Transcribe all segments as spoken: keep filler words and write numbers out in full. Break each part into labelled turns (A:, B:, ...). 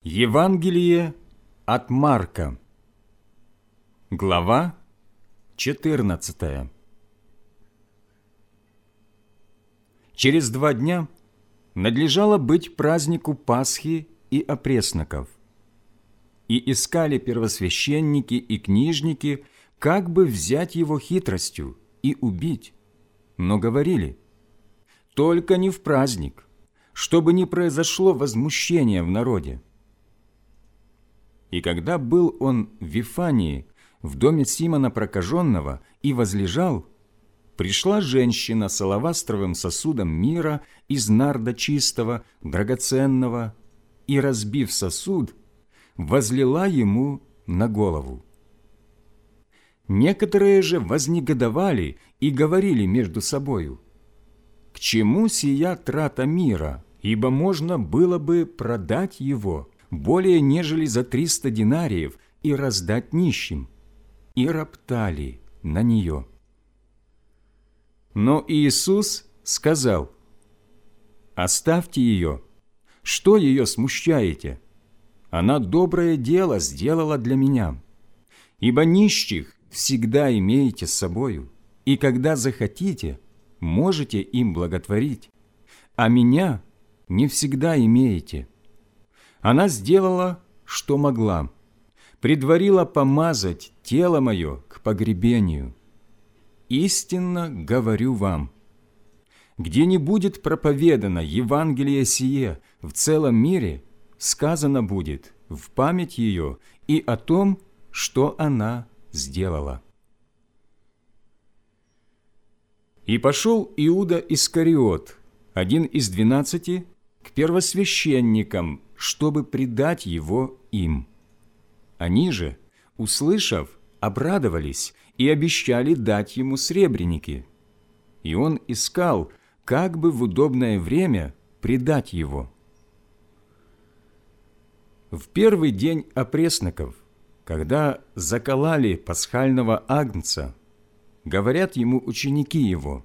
A: Евангелие от Марка, глава четырнадцатая. Через два дня надлежало быть празднику Пасхи и опресноков. И искали первосвященники и книжники, как бы взять его хитростью и убить, но говорили: только не в праздник, чтобы не произошло возмущение в народе. И когда был он в Вифании, в доме Симона Прокаженного, и возлежал, пришла женщина с алавастровым сосудом мира из нарда чистого, драгоценного, и, разбив сосуд, возлила ему на голову. Некоторые же вознегодовали и говорили между собою: «К чему сия трата мира, ибо можно было бы продать его более нежели за триста динариев и раздать нищим», и роптали на нее. Но Иисус сказал: «Оставьте ее, что ее смущаете? Она доброе дело сделала для меня. Ибо нищих всегда имеете с собою, и когда захотите, можете им благотворить, а меня не всегда имеете». Она сделала, что могла, предварила помазать тело мое к погребению. Истинно говорю вам, где не будет проповедано Евангелие сие в целом мире, сказано будет в память ее и о том, что она сделала. И пошел Иуда Искариот, один из двенадцати, к первосвященникам, чтобы предать его им. Они же, услышав, обрадовались и обещали дать ему сребреники. И он искал, как бы в удобное время предать его. В первый день опресноков, когда закололи пасхального агнца, говорят ему ученики его: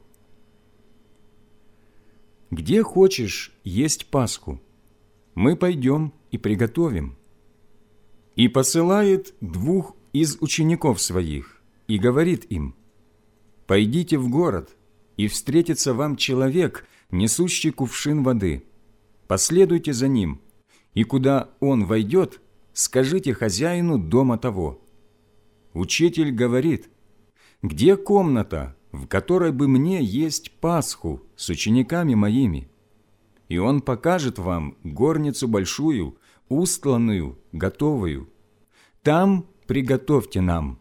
A: «Где хочешь есть Пасху? Мы пойдем и приготовим». И посылает двух из учеников своих и говорит им: «Пойдите в город, и встретится вам человек, несущий кувшин воды. Последуйте за ним, и куда он войдет, скажите хозяину дома того: Учитель говорит: где комната, в которой бы мне есть Пасху с учениками моими? И он покажет вам горницу большую, устланную, готовую. Там приготовьте нам».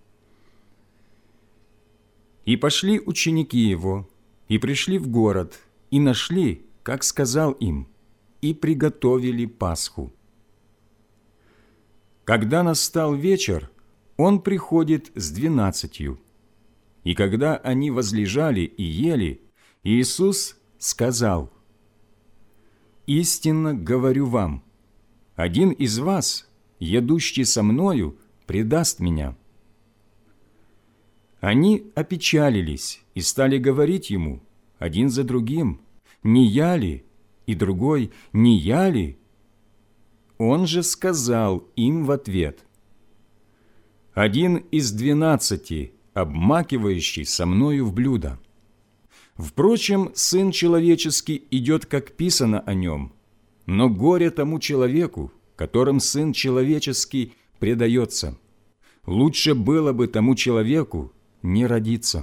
A: И пошли ученики его, и пришли в город, и нашли, как сказал им, и приготовили Пасху. Когда настал вечер, он приходит с двенадцатью. И когда они возлежали и ели, Иисус сказал: «Истинно говорю вам, один из вас, едущий со Мною, предаст Меня». Они опечалились и стали говорить Ему один за другим: «Не я ли?» И другой: «Не я ли?» Он же сказал им в ответ: «Один из двенадцати, обмакивающий со Мною в блюдо. Впрочем, Сын Человеческий идет, как писано о Нем, но горе тому человеку, которым Сын Человеческий предается. Лучше было бы тому человеку не родиться».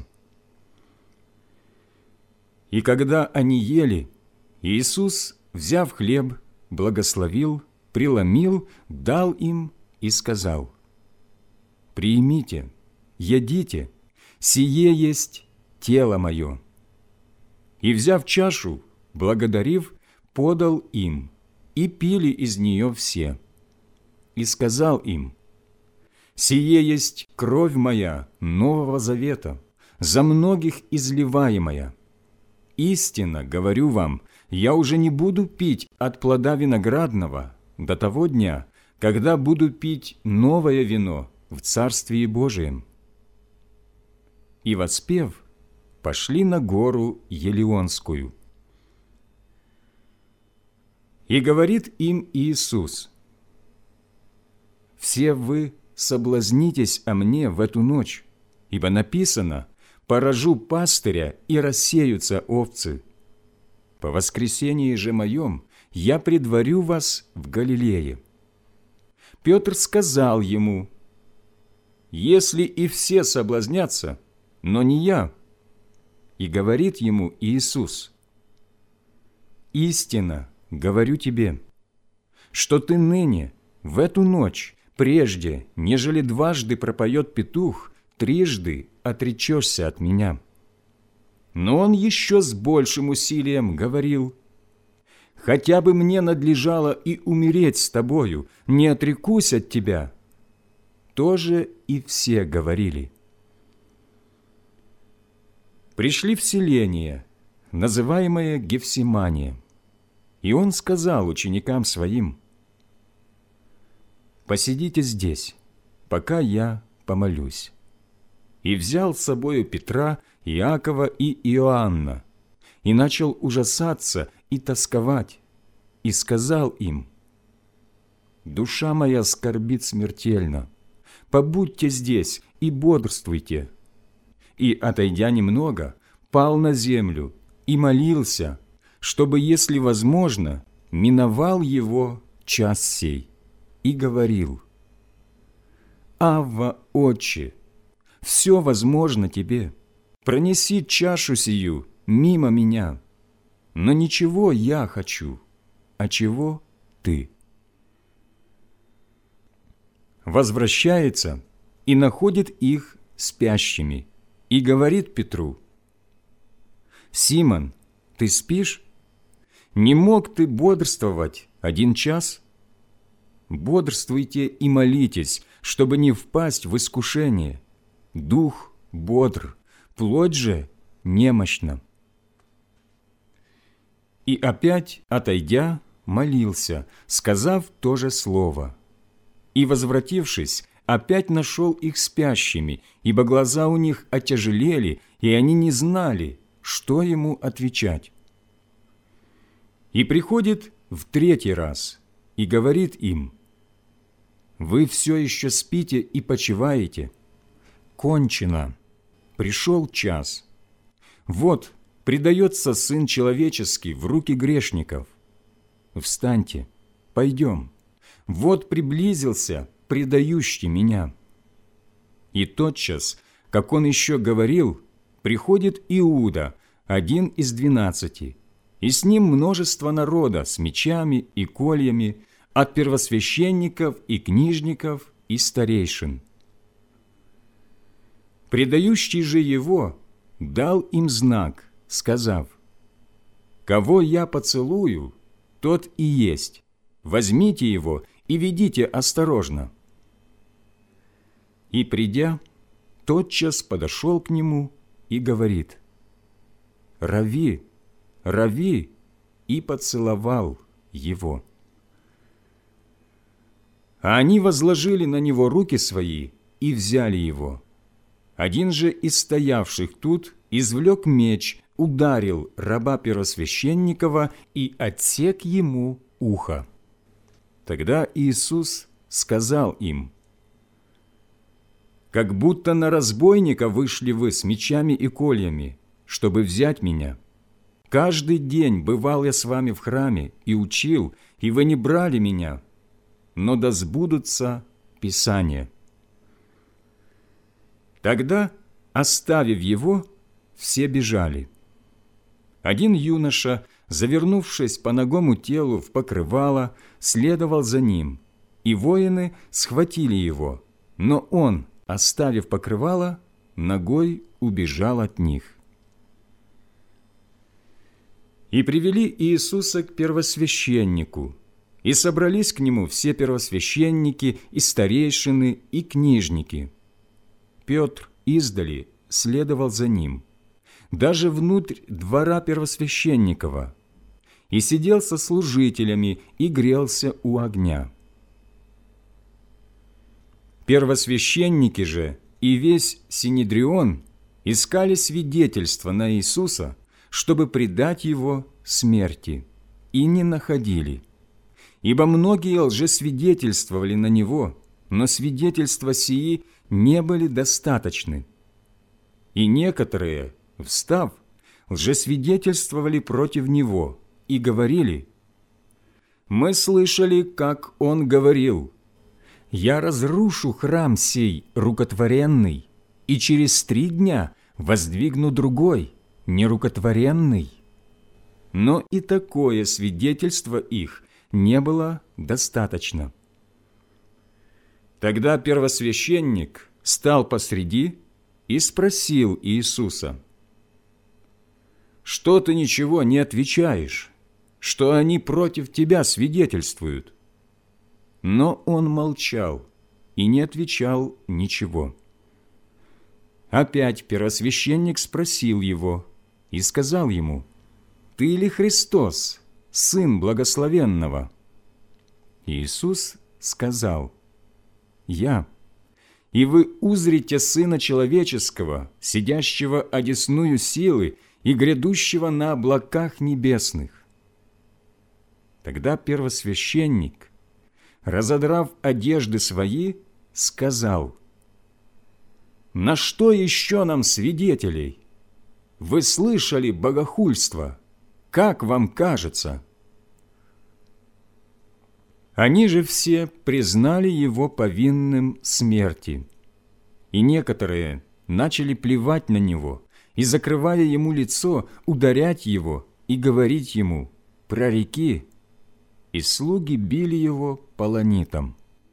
A: И когда они ели, Иисус, взяв хлеб, благословил, преломил, дал им и сказал: «Примите, едите, сие есть тело Мое». И, взяв чашу, благодарив, подал им, и пили из нее все. И сказал им: «Сие есть кровь Моя Нового Завета, за многих изливаемая. Истинно говорю вам, я уже не буду пить от плода виноградного до того дня, когда буду пить новое вино в Царствии Божием». И, воспев, пошли на гору Елеонскую. И говорит им Иисус: все вы соблазнитесь о мне в эту ночь, ибо написано: поражу пастыря, и рассеются овцы. По воскресении же моем я предварю вас в Галилее». Петр сказал ему: «Если и все соблазнятся, но не я». И говорит ему Иисус: «Истинно говорю тебе, что ты ныне, в эту ночь, прежде, нежели дважды пропоет петух, трижды отречешься от меня». Но он еще с большим усилием говорил: «Хотя бы мне надлежало и умереть с тобою, не отрекусь от тебя». Тоже и все говорили. Пришли в селение, называемое Гефсимания, и он сказал ученикам своим: «Посидите здесь, пока я помолюсь». И взял с собою Петра, Иакова и Иоанна, и начал ужасаться и тосковать, и сказал им: «Душа моя скорбит смертельно, побудьте здесь и бодрствуйте». И, отойдя немного, пал на землю и молился, чтобы, если возможно, миновал его час сей, и говорил: «Авва, Отче, все возможно тебе, пронеси чашу сию мимо меня, но ничего я хочу, а чего ты». Возвращается и находит их спящими, и говорит Петру: «Симон, ты спишь? Не мог ты бодрствовать один час? Бодрствуйте и молитесь, чтобы не впасть в искушение. Дух бодр, плоть же немощна». И опять, отойдя, молился, сказав то же слово. И, возвратившись, опять нашел их спящими, ибо глаза у них отяжелели, и они не знали, что ему отвечать. И приходит в третий раз и говорит им: «Вы все еще спите и почиваете? Кончено, пришел час. Вот предается Сын Человеческий в руки грешников. Встаньте, пойдем. Вот приблизился предающий меня». И тотчас, как он еще говорил, приходит Иуда, один из двенадцати, и с ним множество народа с мечами и кольями, от первосвященников и книжников и старейшин. Предающий же его дал им знак, сказав: «Кого я поцелую, тот и есть. Возьмите его и ведите осторожно». И, придя, тотчас подошел к нему и говорит: «Рави, рави!» и поцеловал его. А они возложили на него руки свои и взяли его. Один же из стоявших тут извлек меч, ударил раба первосвященникова и отсек ему ухо. Тогда Иисус сказал им: «Как будто на разбойника вышли вы с мечами и кольями, чтобы взять меня. Каждый день бывал я с вами в храме и учил, и вы не брали меня, но да сбудутся Писания». Тогда, оставив его, все бежали. Один юноша, завернувшись по нагому телу в покрывало, следовал за ним, и воины схватили его, но он, оставив покрывало, ногой убежал от них. И привели Иисуса к первосвященнику, и собрались к нему все первосвященники и старейшины и книжники. Петр издали следовал за ним, даже внутрь двора первосвященникова, и сидел со служителями и грелся у огня. Первосвященники же и весь Синедрион искали свидетельства на Иисуса, чтобы предать Его смерти, и не находили, ибо многие лжесвидетельствовали на Него, но свидетельства сии не были достаточны. И некоторые, встав, лжесвидетельствовали против него и говорили: «Мы слышали, как он говорил: „Я разрушу храм сей рукотворенный, и через три дня воздвигну другой, нерукотворенный“». Но и такое свидетельство их не было достаточно. Тогда первосвященник стал посреди и спросил Иисуса: «Что ты ничего не отвечаешь? Что они против тебя свидетельствуют?» Но он молчал и не отвечал ничего. Опять первосвященник спросил его и сказал ему: «Ты ли Христос, Сын Благословенного?» Иисус сказал: «Я, и вы узрите Сына Человеческого, сидящего одесную силы и грядущего на облаках небесных». Тогда первосвященник, разодрав одежды свои, сказал: «На что еще нам свидетелей? Вы слышали богохульство. Как вам кажется?» Они же все признали его повинным смерти, и некоторые начали плевать на него и, закрывая ему лицо, ударять его и говорить ему: «Прореки», и слуги били его полонитом.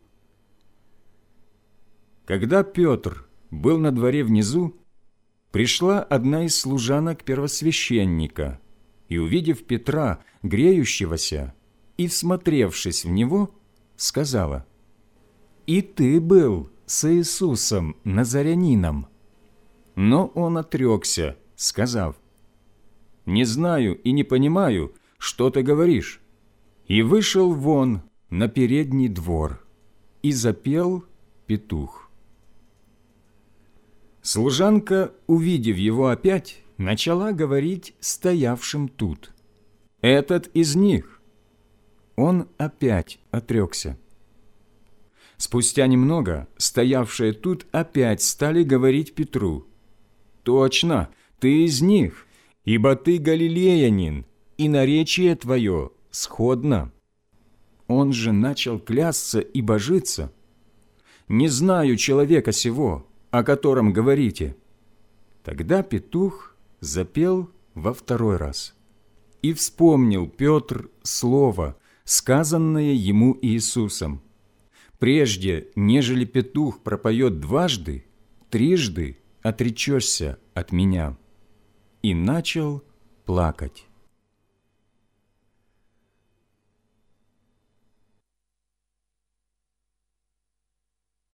A: Когда Петр был на дворе внизу, пришла одна из служанок первосвященника, и, увидев Петра, греющегося, и, всмотревшись в него, сказала: «И ты был с Иисусом Назарянином». Но он отрекся, сказав: «Не знаю и не понимаю, что ты говоришь», и вышел вон на передний двор, и запел петух. Служанка, увидев его опять, начала говорить стоявшим тут: «Этот из них». Он опять отрекся. Спустя немного стоявшие тут опять стали говорить Петру: «Точно, ты из них, ибо ты галилеянин, и наречие твое сходно». Он же начал клясться и божиться: «Не знаю человека сего, о котором говорите». Тогда петух запел во второй раз. И вспомнил Петр слово, сказанное ему Иисусом: «Прежде, нежели петух пропоет дважды, трижды отречешься от Меня». И начал плакать.